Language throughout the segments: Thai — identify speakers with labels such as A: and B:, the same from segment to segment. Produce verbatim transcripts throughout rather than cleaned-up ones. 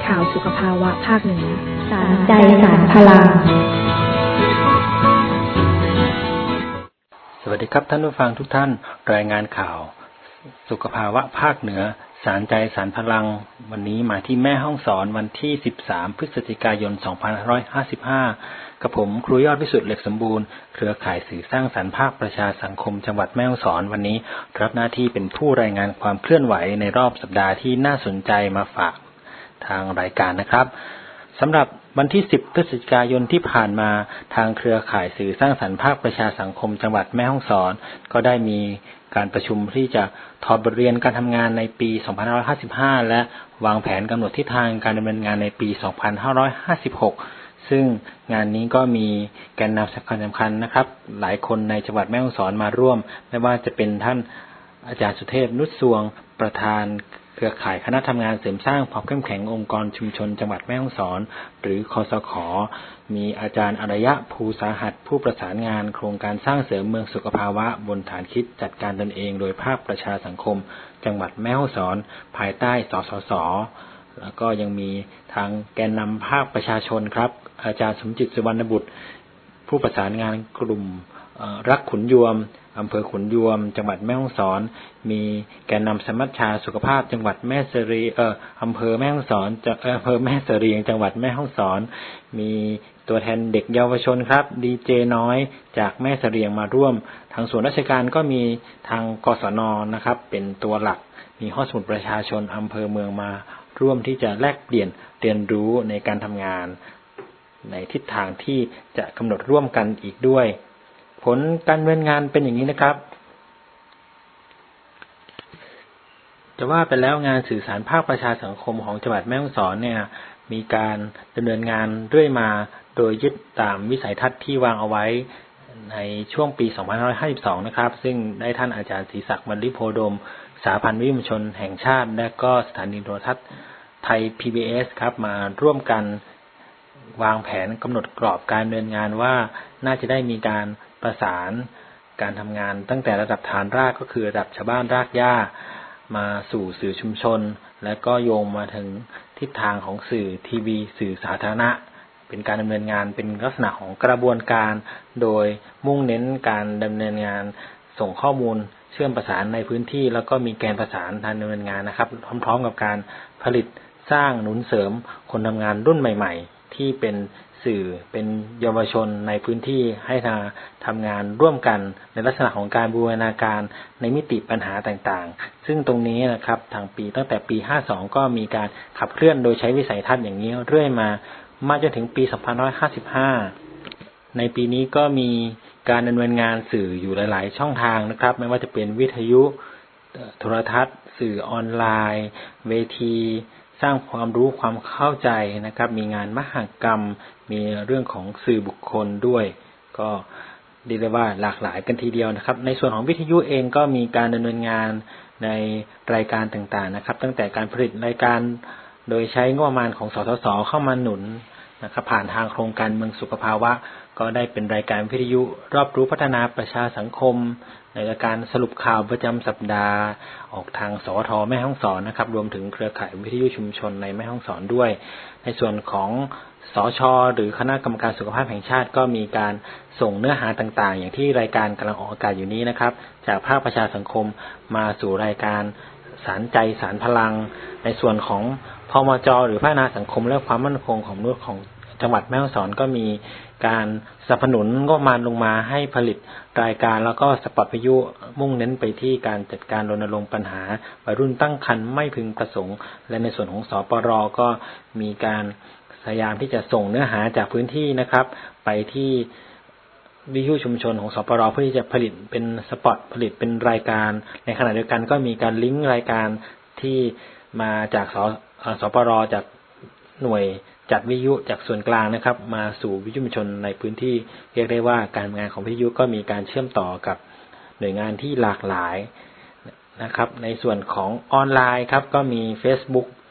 A: ข่าวสุขภาวะภาคเหนือ
B: สารใจสารพลัง
C: สวัสดีครับท่านผู้ฟังทุกท่านรายงานข่าวสุขภาวะภาคเหนือสารใจสารพลังวันนี้มาที่แม่ฮ่องสอนวันที่สิบสามพฤศจิกายนสองพันห้าร้อยห้าสิบห้ากับผมครูยอดวิสุทธิ์เหล็กสมบูรณ์เครือข่ายสื่อสร้างสรรค์ภาคประชาสังคมจังหวัดแม่ฮ่องสอนวันนี้รับหน้าที่เป็นผู้รายงานความเคลื่อนไหวในรอบสัปดาห์ที่น่าสนใจมาฝากทางรายการนะครับสำหรับวันที่สิบพฤศจิกายนที่ผ่านมาทางเครือข่ายสื่อสร้างสรรค์ภาคประชาสังคมจังหวัดแม่ฮ่องสอนก็ได้มีการประชุมที่จะถอดบทเรียนการทำงานในปีสองพันห้าร้อยห้าสิบห้าและวางแผนกำหนดทิศทางการดำเนินงานในปีสองพันห้าร้อยห้าสิบหกซึ่งงานนี้ก็มีแกนนำสำคัญสำคัญนะครับหลายคนในจังหวัดแม่ฮ่องสอนมาร่วมไม่ว่าจะเป็นท่านอาจารย์สุเทพนุชสวงประธานเครือข่ายคณะทำงานเสริมสร้างความเข้มแข็งองค์กรชุมชนจังหวัดแม่ฮ่องสอนหรือคสข.มีอาจารย์อารยะภูสาหัสผู้ประสานงานโครงการสร้างเสริมเมืองสุขภาวะบนฐานคิดจัดการตนเองโดยภาคประชาสังคมจังหวัดแม่ฮ่องสอนภายใต้สสส.แล้วก็ยังมีทางแกนนำภาคประชาชนครับอาจารย์สมจิตสุวรรณบุตรผู้ประสานงานกลุ่มรักขุนยวมอำเภอขุนยวมจังหวัดแม่ฮ่องสอนมีแกนนำสมัชชาสุขภาพจังหวัดแม่เสรีเอ่ออำเภอแม่ฮ่องสอนจากอำเภอแม่เสรียงจังหวัดแม่ฮ่องสอนมีตัวแทนเด็กเยาวชนครับดีเจน้อยจากแม่เสรียงมาร่วมทางส่วนราชการก็มีทางกศน.นะครับเป็นตัวหลักมีห้องสมุดประชาชนอำเภอเมืองมาร่วมที่จะแลกเปลี่ยนเรียนรู้ในการทำงานในทิศทางที่จะกำหนดร่วมกันอีกด้วยผลการดำเนินงานเป็นอย่างนี้นะครับจะว่าไปแล้วงานสื่อสารภาคประชาสังคมของจังหวัดแม่ฮ่องสอนเนี่ยมีการดำเนินงานเรื่อยมาโดยยึดตามวิสัยทัศน์ที่วางเอาไว้ในช่วงปีสองพันห้าร้อยห้าสิบสองนะครับซึ่งได้ท่านอาจารย์ศรีศักดิ์วรรลิโพดมสหพันธ์วิทยุมวลชนแห่งชาติและก็สถานีโทรทัศน์ไทย พี บี เอส ครับมาร่วมกันวางแผนกำหนดกรอบการดำเนินงานว่าน่าจะได้มีการประสานการทำงานตั้งแต่ระดับฐานรากก็คือระดับชาวบ้านรากหญ้ามาสู่สื่อชุมชนและก็โยงมาถึงทิศทางของสื่อทีวีสื่อสาธารณะเป็นการดำเนินงานเป็นลักษณะของกระบวนการโดยมุ่งเน้นการดำเนินงานส่งข้อมูลเชื่อมประสานในพื้นที่แล้วก็มีแกนประสานทางดำเนินงานนะครับพร้อมๆกับการผลิตสร้างหนุนเสริมคนทำงานรุ่นใหม่ๆที่เป็นสื่อเป็นเยาวชนในพื้นที่ให้ทางทำงานร่วมกันในลักษณะของการบูรณาการในมิติปัญหาต่างๆซึ่งตรงนี้นะครับทางปีตั้งแต่ปีห้าสิบสองก็มีการขับเคลื่อนโดยใช้วิสัยทัศน์อย่างนี้เรื่อยมามาจนถึงปีสองพันห้าร้อยห้าสิบห้าในปีนี้ก็มีการดำเนินงานสื่ออยู่หลายๆช่องทางนะครับไม่ว่าจะเป็นวิทยุโทรทัศน์สื่อออนไลน์เวทีสร้างความรู้ความเข้าใจนะครับมีงานมหกรรมมีเรื่องของสื่อบุคคลด้วยก็เรียกได้ว่าหลากหลายกันทีเดียวนะครับในส่วนของวิทยุเองก็มีการดำเนินงานในรายการต่างๆนะครับตั้งแต่การผลิตรายการโดยใช้งบประมาณของสสส.เข้ามาหนุนนะครับผ่านทางโครงการเมืองสุขภาวะก็ได้เป็นรายการวิทยุรอบรู้พัฒนาประชาสังคมในรายการสรุปข่าวประจำสัปดาห์ออกทางสวท.แม่ฮ่องสอนนะครับรวมถึงเครือข่ายวิทยุชุมชนในแม่ฮ่องสอนด้วยในส่วนของสช.หรือคณะกรรมการสุขภาพแห่งชาติก็มีการส่งเนื้อหาต่างๆอย่างที่รายการกำลังออกอากาศอยู่นี้นะครับจากภาคประชาสังคมมาสู่รายการสารใจสารพลังในส่วนของพมจ.หรือพัฒนาสังคมและความมั่นคงของมนุษย์ของจังหวัดแม่ฮ่องสอนก็มีการสนับสนุนงบประมาณลงมาให้ผลิตรายการแล้วก็สปอตวิทยุมุ่งเน้นไปที่การจัดการรณรงค์ปัญหาวัยรุ่นตั้งครรภ์ไม่พึงประสงค์และในส่วนของสปร.ก็มีการพยายามที่จะส่งเนื้อหาจากพื้นที่นะครับไปที่วิทยุชุมชนของสปร.เพื่อที่จะผลิตเป็นสปอตผลิตเป็นรายการในขณะเดียวกันก็มีการลิงก์รายการที่มาจากสสปร.จากหน่วยจัดวิทยุจากส่วนกลางนะครับมาสู่วิทยุชุมชนในพื้นที่เรียกได้ว่าการงานของวิทยุก็มีการเชื่อมต่อกับหน่วยงานที่หลากหลายนะครับในส่วนของออนไลน์ครับก็มี Facebook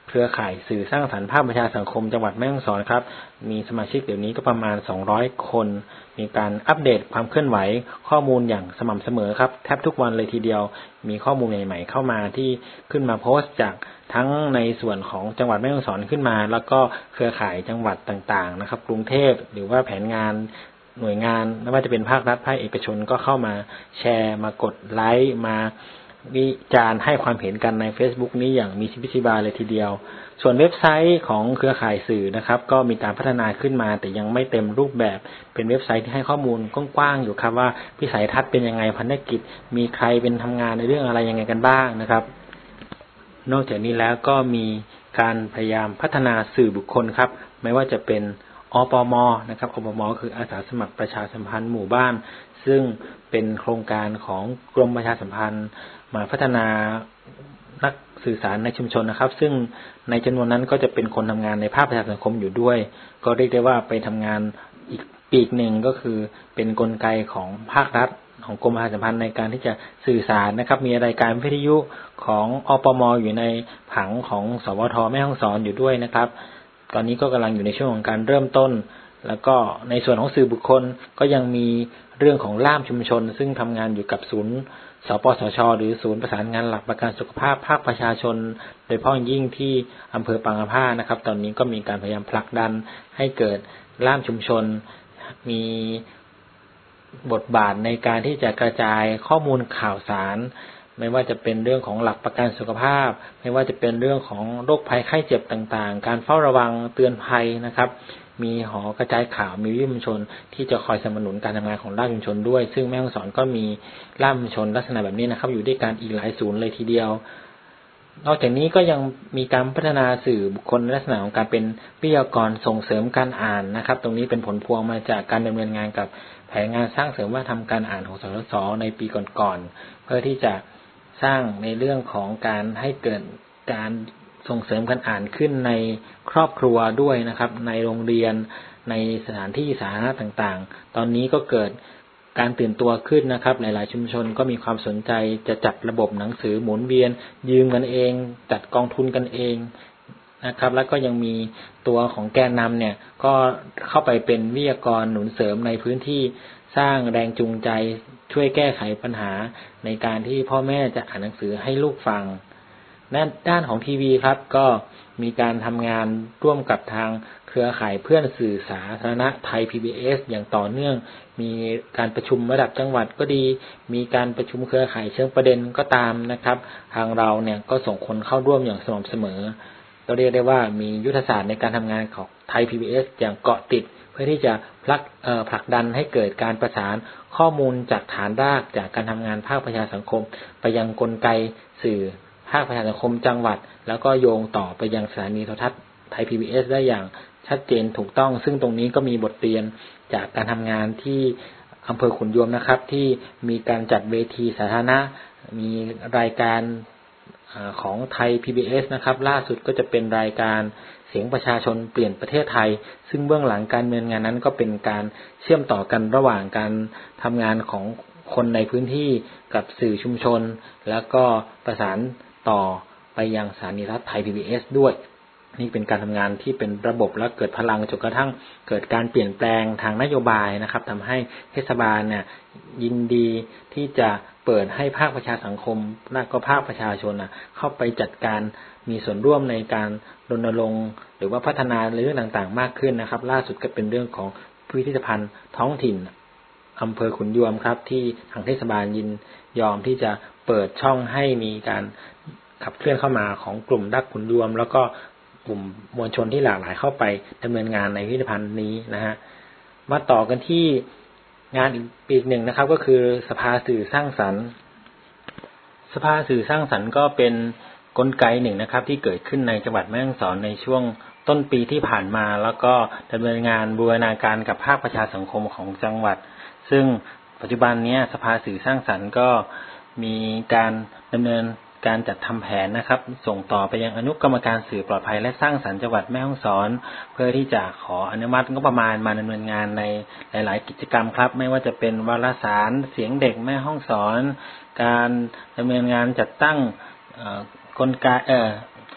C: เครือข่ายสื่อสร้างสรรค์ภาคประชาสังคมจังหวัดแม่ฮ่องสอนครับมีสมาชิกเดี๋ยวนี้ก็ประมาณสองร้อยคนมีการอัปเดตความเคลื่อนไหวข้อมูลอย่างสม่ำเสมอครับแทบทุกวันเลยทีเดียวมีข้อมูลใหม่ๆเข้ามาที่ขึ้นมาโพสต์จากทั้งในส่วนของจังหวัดแม่ฮ่องสอนขึ้นมาแล้วก็เครือข่ายจังหวัดต่างๆนะครับกรุงเทพหรือว่าแผนงานหน่วยงานไม่ว่าจะเป็นภาครัฐภาคเอกชนก็เข้ามาแชร์มากดไลค์มาวิจารณ์ให้ความเห็นกันใน Facebook นี้อย่างมีชีวิตชีวาเลยทีเดียวส่วนเว็บไซต์ของเครือข่ายสื่อนะครับก็มีการพัฒนาขึ้นมาแต่ยังไม่เต็มรูปแบบเป็นเว็บไซต์ที่ให้ข้อมูลกว้างๆอยู่ครับว่าวิสัยทัศน์เป็นยังไงภารกิจมีใครเป็นทำงานในเรื่องอะไรยังไงกันบ้างนะครับนอกจากนี้แล้วก็มีการพยายามพัฒนาสื่อบุคคลครับไม่ว่าจะเป็นอปม.นะครับอปม.คืออาสาสมัครประชาสัมพันธ์หมู่บ้านซึ่งเป็นโครงการของกรมประชาสัมพันธ์มาพัฒนานักสื่อสารในชุมชนนะครับซึ่งในจำนวนนั้นก็จะเป็นคนทำงานในภาคประชาสังคมอยู่ด้วยก็เรียกได้ว่าไปทำงานอีกปีกหนึ่งก็คือเป็นกลไกของภาครัฐของกรมประชาสัมพันธ์ในการที่จะสื่อสารนะครับมีรายการวิทยุของอปม.อยู่ในผังของสวท.แม่ฮ่องสอนอยู่ด้วยนะครับตอนนี้ก็กำลังอยู่ในช่วงของการเริ่มต้นแล้วก็ในส่วนของสื่อบุคคลก็ยังมีเรื่องของล่ามชุมชนซึ่งทำงานอยู่กับศูนย์สปสช.หรือศูนย์ประสานงานหลักประกันสุขภาพภาคประชาชนโดยเฉพาะยิ่งที่อำเภอปางอาภานะครับตอนนี้ก็มีการพยายามผลักดันให้เกิดล่ามชุมชนมีบทบาทในการที่จะกระจายข้อมูลข่าวสารไม่ว่าจะเป็นเรื่องของหลักประกันสุขภาพไม่ว่าจะเป็นเรื่องของโรคภัยไข้เจ็บต่างๆการเฝ้าระวังเตือนภัยนะครับมีหอกระจายข่าวมีวิทยุชุมชนที่จะคอยสนับสนุนการทำงานของล่ามชุมชนด้วยซึ่งแม่ฮ่องสอนก็มีล่ามชุมชนลักษณะแบบนี้นะครับอยู่ด้วยกันอีกหลายศูนย์เลยทีเดียวนอกจากนี้ก็ยังมีการพัฒนาสื่อบุคคลในลักษณะของการเป็นวิทยากรส่งเสริมการอ่านนะครับตรงนี้เป็นผลพวงมาจากการดำเนินงานกับแผนงานสร้างเสริมวัฒนธรรมการอ่านของสสสในปีก่อนๆเพื่อที่จะสร้างในเรื่องของการให้เกิดการส่งเสริมการอ่านขึ้นในครอบครัวด้วยนะครับในโรงเรียนในสถานที่สาธารณะต่างๆตอนนี้ก็เกิดการตื่นตัวขึ้นนะครับหลายๆชุมชนก็มีความสนใจจะจัดระบบหนังสือหมุนเวียนยืมกันเองจัดกองทุนกันเองนะครับแล้วก็ยังมีตัวของแกนนำเนี่ยก็เข้าไปเป็นวิทยากรหนุนเสริมในพื้นที่สร้างแรงจูงใจช่วยแก้ไขปัญหาในการที่พ่อแม่จะอ่านหนังสือให้ลูกฟังด้านของทีวีครับก็มีการทำงานร่วมกับทางเครือข่ายเพื่อนสื่อสาธารณะไทย พี บี เอส อย่างต่อเนื่องมีการประชุมระดับจังหวัดก็ดีมีการประชุมเครือข่ายเชิงประเด็นก็ตามนะครับทางเราเนี่ยก็ส่งคนเข้าร่วมอย่างสม่ำเสมอก็เรียกได้ว่ามียุทธศาสตร์ในการทำงานของไทย พี บี เอส อย่างเกาะติดเพื่อที่จะผลักเอ่อผลักดันให้เกิดการประสานข้อมูลจากฐานรากจากการทำงานภาคประชาสังคมไปยังกลไกสื่อภาคประชาสังคมจังหวัดแล้วก็โยงต่อไปยังสถานีโทรทัศน์ไทย พี บี เอส ได้อย่างชัดเจนถูกต้องซึ่งตรงนี้ก็มีบทเรียนจากการทำงานที่อำเภอขุนยวมนะครับที่มีการจัดเวทีสาธารณะมีรายการของไทย พี บี เอส นะครับล่าสุดก็จะเป็นรายการเสียงประชาชนเปลี่ยนประเทศไทยซึ่งเบื้องหลังการดำเนินงานนั้นก็เป็นการเชื่อมต่อกันระหว่างการทำงานของคนในพื้นที่กับสื่อชุมชนแล้วก็ประสานต่อไปยังสถานีโทรทัศน์ไทย พี บี เอส ด้วยนี่เป็นการทำงานที่เป็นระบบและเกิดพลังจนกระทั่งเกิดการเปลี่ยนแปลงทางนโยบายนะครับทำให้เทศบาลเนี่ยยินดีที่จะเปิดให้ภาคประชาสังคมและก็ภาคประชาชนนะเข้าไปจัดการมีส่วนร่วมในการรณรงค์หรือว่าพัฒนาเรื่องต่างๆมากขึ้นนะครับล่าสุดก็เป็นเรื่องของพิพิธภัณฑ์ท้องถิ่นอำเภอขุนยวมครับที่ทางเทศบาลยินยอมที่จะเปิดช่องให้มีการขับเคลื่อนเข้ามาของกลุ่มดักขุนยวมแล้วก็กลุ่มมวลชนที่หลากหลายเข้าไปดำเนินงานในพิพิธภัณฑ์นี้นะฮะมาต่อกันที่งานอีกหนึ่งนะครับก็คือสภาสื่อสร้างสรรค์สภาสื่อสร้างสรรค์ก็เป็นกลไกหนึ่งนะครับที่เกิดขึ้นในจังหวัดแม่ฮ่องสอนในช่วงต้นปีที่ผ่านมาแล้วก็ดำเนินงานบูรณาการกับภาคประชาสังคมของจังหวัดซึ่งปัจจุบันนี้สภาสื่อสร้างสรรค์ก็มีการดำเนินการจัดทำแผนนะครับส่งต่อไปยังอนุกรรมการสื่อปลอดภัยและสร้างสรรค์จังหวัดแม่ฮ่องสอนเพื่อที่จะขออนุมัติงบประมาณมาดำเนินงานในหลายๆกิจกรรมครับไม่ว่าจะเป็นวารสารเสียงเด็กแม่ฮ่องสอนการดำเนินงานจัดตั้งกลไกเอ่อ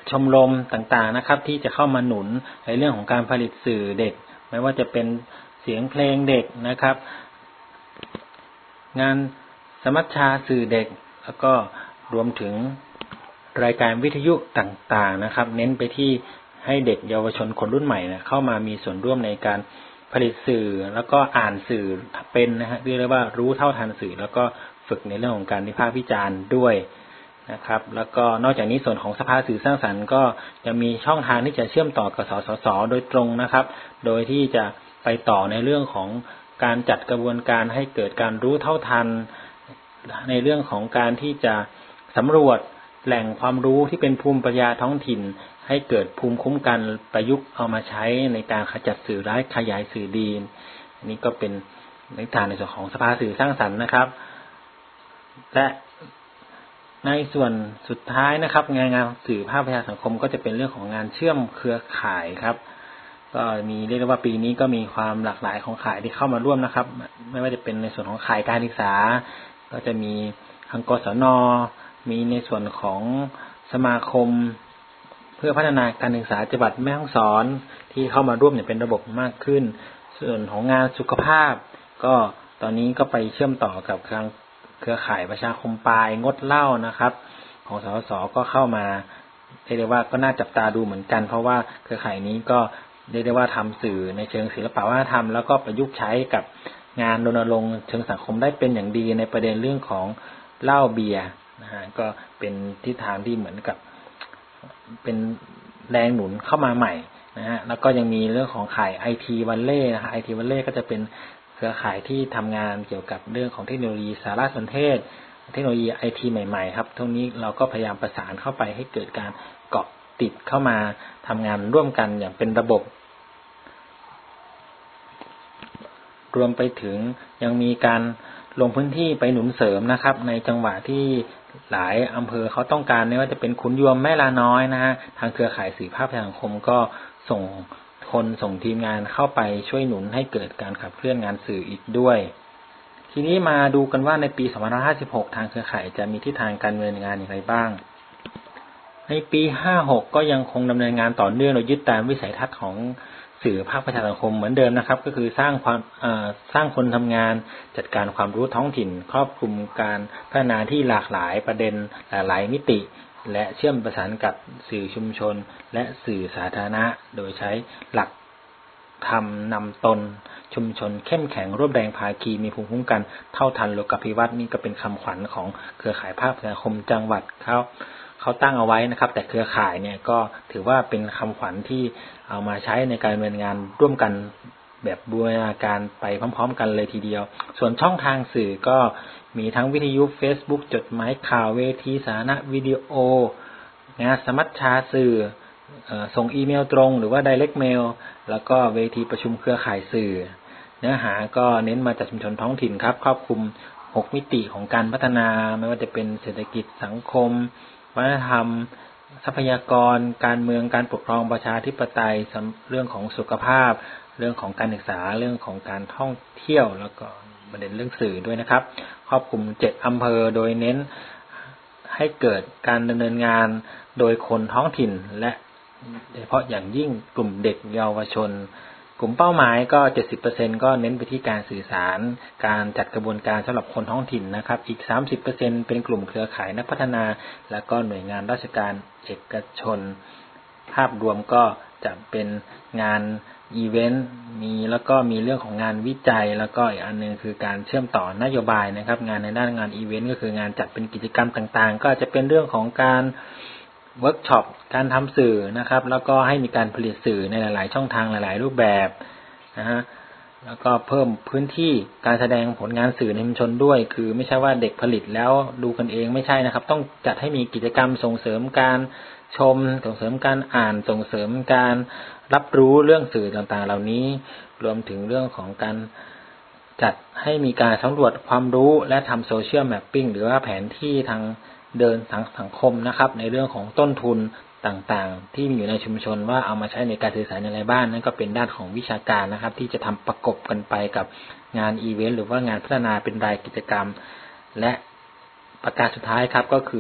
C: ชมรมต่างๆนะครับที่จะเข้ามาหนุนในเรื่องของการผลิตสื่อเด็กไม่ว่าจะเป็นเสียงเพลงเด็กนะครับงานสมัชชาสื่อเด็กแล้วก็รวมถึงรายการวิทยุต่างๆนะครับเน้นไปที่ให้เด็กเยาวชนคนรุ่นใหม่นะเข้ามามีส่วนร่วมในการผลิตสื่อแล้วก็อ่านสื่อเป็นนะฮะเรียกว่ารู้เท่าทันสื่อแล้วก็ฝึกในเรื่องของการวิพากษ์วิจารณ์ด้วยนะครับแล้วก็นอกจากนี้ส่วนของสภาสื่อสร้างสรรค์ก็จะมีช่องทางที่จะเชื่อมต่อกับสสสโดยตรงนะครับโดยที่จะไปต่อในเรื่องของการจัดกระบวนการให้เกิดการรู้เท่าทันในเรื่องของการที่จะสำรวจแหล่งความรู้ที่เป็นภูมิปัญญาท้องถิ่นให้เกิดภูมิคุ้มกันประยุกต์เอามาใช้ในการขจัดสื่อร้ายขยายสื่อดีอันนี้ก็เป็นในทางในส่วนของสภาสื่อสร้างสรรค์นะครับและในส่วนสุดท้ายนะครับงานงานสื่อภาคประชาสังคมก็จะเป็นเรื่องของงานเชื่อมเครือข่ายครับก็มีเรียกว่าปีนี้ก็มีความหลากหลายของข่ายที่เข้ามาร่วมนะครับไม่ว่าจะเป็นในส่วนของข่ายการศึกษาก็จะมีทางกศน.มีในส่วนของสมาคมเพื่อพัฒนาการศึกษาจังหวัดแม่ฮ่องสอนที่เข้ามาร่วมอย่างเป็นระบบมากขึ้นส่วนของงานสุขภาพก็ตอนนี้ก็ไปเชื่อมต่อกับทางเครือข่ายประชาคมปลายงดเหล้านะครับของสสสก็เข้ามาเรียกว่าก็น่าจับตาดูเหมือนกันเพราะว่าเครือข่ายนี้ก็เรียกได้ว่าทำสื่อในเชิงศิลปวัฒนธรรมแล้วก็ประยุกต์ใช้กับงานรณรงค์เชิงสังคมได้เป็นอย่างดีในประเด็นเรื่องของเหล้าเบียร์นะฮะก็เป็นทิศทางที่เหมือนกับเป็นแรงหนุนเข้ามาใหม่นะฮะแล้วก็ยังมีเรื่องของข่าย ไอ ที Valley นะฮะ ไอ ที Valley ก็จะเป็นเครือข่ายที่ทำงานเกี่ยวกับเรื่องของเทคโนโลยีสารสนเทศเทคโนโลยี ไอ ที ใหม่ๆครับทั้งนี้เราก็พยายามประสานเข้าไปให้เกิดการเกาะติดเข้ามาทำงานร่วมกันอย่างเป็นระบบรวมไปถึงยังมีการลงพื้นที่ไปหนุนเสริมนะครับในจังหวะที่หลายอำเภอเขาต้องการไม่ว่าจะเป็นขุนยวมแม่ลาน้อยนะฮะทางเครือข่ายสื่อภาพประชาสังคมก็ส่งคนส่งทีมงานเข้าไปช่วยหนุนให้เกิดการขับเคลื่อนงานสื่ออีกด้วยทีนี้มาดูกันว่าในปีสองพันห้าร้อยห้าสิบหกทางเครือข่ายจะมีทิศทางการดำเนินงานอย่างไรบ้างในปีห้าสิบหกก็ยังคงดำเนินงานต่อเนื่องโดยยึดตามวิสัยทัศน์ของสื่อภาคประชาสังคมเหมือนเดิมนะครับก็คือสร้างความสร้างคนทำงานจัดการความรู้ท้องถิ่นครอบคลุมการพัฒนาที่หลากหลายประเด็นหลากหลายมิติและเชื่อมประสานกับสื่อชุมชนและสื่อสาธารณะโดยใช้หลักธรรมนำตนชุมชนเข้มแข็งร่วมแรงภาคีมีภูมิคุ้มกันเท่าทันโลกภิวัตน์นี่ก็เป็นคำขวัญของเครือข่ายภาคประชาสังคมจังหวัดเขาเขาตั้งเอาไว้นะครับแต่เครือข่ายเนี่ยก็ถือว่าเป็นคำขวัญที่เอามาใช้ในการดำเนินงานร่วมกันแบบบูรณาการไปพร้อมๆกันเลยทีเดียวส่วนช่องทางสื่อก็มีทั้งวิทยุ Facebook จดหมายข่าวเวทีสาธารณะวิดีโองานสมัชชาสื่อส่งอีเมลตรงหรือว่า Direct Mail แล้วก็เวทีประชุมเครือข่ายสื่อเนื้อหาก็เน้นมาจากชุมชนท้องถิ่นครับครอบคลุมหกมิติของการพัฒนาไม่ว่าจะเป็นเศรษฐกิจสังคมวัฒนธรรมทรัพยากรการเมืองการปกครองประชาธิปไตยเรื่องของสุขภาพเรื่องของการศึกษาเรื่องของการท่องเที่ยวแล้วก็ประเด็นเรื่องสื่อด้วยนะครับครอบคลุมเจ็ดอำเภอโดยเน้นให้เกิดการดำเนินงานโดยคนท้องถิ่นและโดยเฉพาะอย่างยิ่งกลุ่มเด็กเยาวชนกลุ่มเป้าหมายก็ เจ็ดสิบเปอร์เซ็นต์ ก็เน้นไปที่การสื่อสารการจัดกระบวนการสำหรับคนท้องถิ่นนะครับอีก สามสิบเปอร์เซ็นต์ เป็นกลุ่มเครือข่ายนักพัฒนาและก็หน่วยงานราชการเอกชนภาพรวมก็จะเป็นงานอีเวนต์มีแล้วก็มีเรื่องของงานวิจัยแล้วก็อีกอันนึงคือการเชื่อมต่อนโยบายนะครับงานในด้านงานอีเวนต์ก็คืองานจัดเป็นกิจกรรมต่างๆก็จะเป็นเรื่องของการเวิร์กช็อปการทำสื่อนะครับแล้วก็ให้มีการผลิตสื่อในหลายๆช่องทางหลายๆรูปแบบนะฮะแล้วก็เพิ่มพื้นที่การแสดงผลงานสื่อในชุมชนด้วยคือไม่ใช่ว่าเด็กผลิตแล้วดูกันเองไม่ใช่นะครับต้องจัดให้มีกิจกรรมส่งเสริมการชมส่งเสริมการอ่านส่งเสริมการรับรู้เรื่องสื่อต่างๆเหล่านี้รวมถึงเรื่องของการจัดให้มีการสำรวจความรู้และทำโซเชียลแมปปิ้งหรือว่าแผนที่ทางเดินทางสังคมนะครับในเรื่องของต้นทุนต่างๆที่มีอยู่ในชุมชนว่าเอามาใช้ในการสื่อสารในบ้านนั่นก็เป็นด้านของวิชาการนะครับที่จะทำประกบกันไปกับงานอีเวนต์หรือว่างานพัฒนาเป็นรายกิจกรรมและประการสุดท้ายครับก็คือ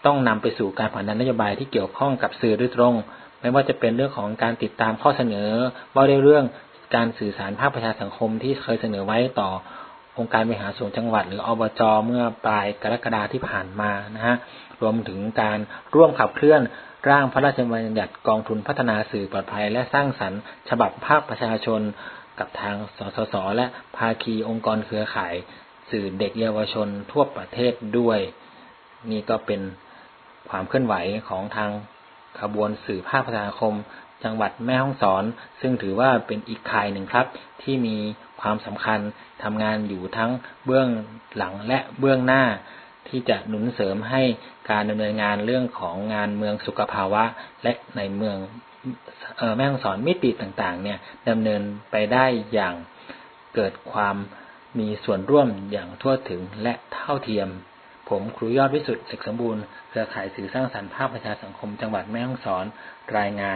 C: ต้องนำไปสู่การผลักดันนโยบายที่เกี่ยวข้องกับสื่อโดยตรงไม่ว่าจะเป็นเรื่องของการติดตามข้อเสนอว่าในเรื่องการสื่อสารภาคประชาสังคมที่เคยเสนอไว้ต่อองค์การบริหารส่วนจังหวัดหรืออบจ.เมื่อปลายกรกฎาคมที่ผ่านมานะฮะรวมถึงการร่วมขับเคลื่อนร่างพระราชบัญญัติกองทุนพัฒนาสื่อปลอดภัยและสร้างสรรค์ฉบับภาคประชาชนกับทางสสสและภาคีองค์กรเครือข่ายสื่อเด็กเยาวชนทั่วประเทศด้วยนี่ก็เป็นความเคลื่อนไหวของทางขบวนสื่อภาคประชาคมจังหวัดแม่ฮ่องสอนซึ่งถือว่าเป็นอีกข่ายหนึ่งครับที่มีความสำคัญทำงานอยู่ทั้งเบื้องหลังและเบื้องหน้าที่จะหนุนเสริมให้การดำเนินงานเรื่องของงานเมืองสุขภาวะและในเมืองเอ่อแม่ฮ่องสอนมิติต่างๆเนี่ยดำเนินไปได้อย่างเกิดความมีส่วนร่วมอย่างทั่วถึงและเท่าเทียมผมครูยอดวิสุทธิ์เสกสมบูรณ์เครือข่ายสื่อสร้างสรรค์ภาคประชาสังคมจังหวัดแม่ฮ่องสอนรายงาน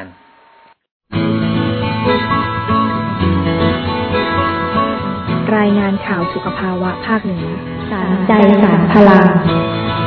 A: รายงานข่าวสุขภาวะภาคเหนือ
B: สารใจสารพลัง